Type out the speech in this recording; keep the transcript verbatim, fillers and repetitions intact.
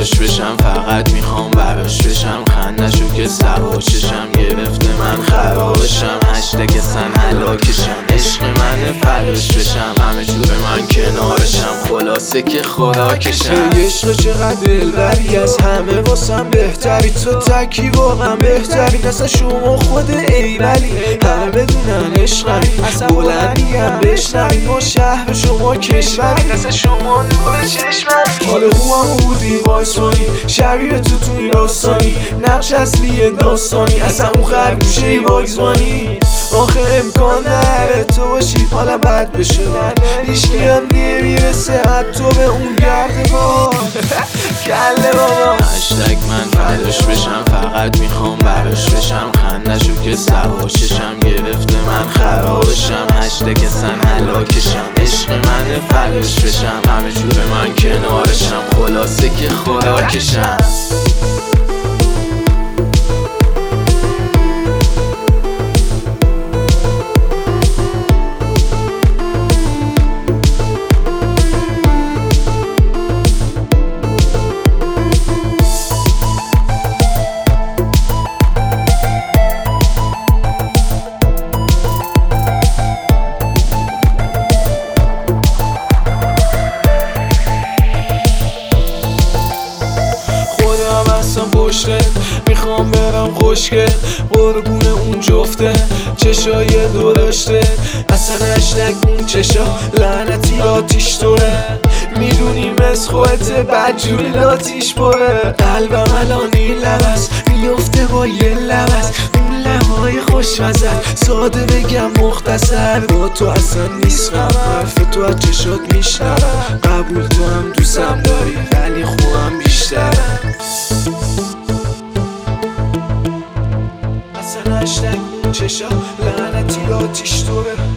فداش بشم، فقط میخوام براش بشم. خندشو که سوا چشم گرفته من خرابشم. هشتگ سن هلاکشم، عشق من فداش بشم. همه جور من کنارشم، خلاصه که خوراکشم. ای عشق چقدر دلبری، از همه واسم بهتری. تو تکی واقعا بهتری، اصلا شما خود ایولی. همه بدونن عشقمی، بلندیم بشنوی. ما شهر شما کشوری، اصلا شما نور چشممی. حالا هو هم بودی وایسانی، شبیه تو تو این داستانی. نقش اصلی داستانی، اصلا اون خرگوشه باگزبانی. آخه امکان نره تو باشی حالا بد بشه. هیچکی هم نمیرسه حتی به اون گرد با کله بابا. هشتگ من فداش بشم، فقط میخوام براش بشم. خندشو که سوا چشم گرفته من خرابشم. هشتگ سن هلاکشم، عشق من فداش بشم. همه جور من کنارشم، خلاصه که خوراکشم. میخوام برم خوشگل قربون اون جفته چشای درشته. اصلا هشتگ اون چشا لعنتی آتیش توره. میدونیم از خودت بدجوری لاتیش بره. قلبم الان این لبست میفته با یه لبست. اون لبهای خوشمزه ساده بگم مختصر. با تو اصلا نیست غم، حرف تو از چشات میشنوم. قبول تو هم دوستم داری ولی خوبم بیشتر. هشتگ اون چشا لعنتی آتیش توره.